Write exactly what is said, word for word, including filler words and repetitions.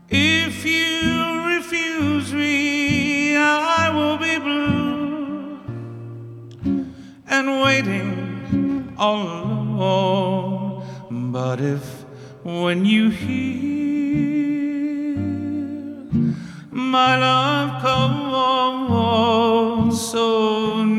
If you refuse me, I will be blue and waiting all alone. But if when you hear my love comes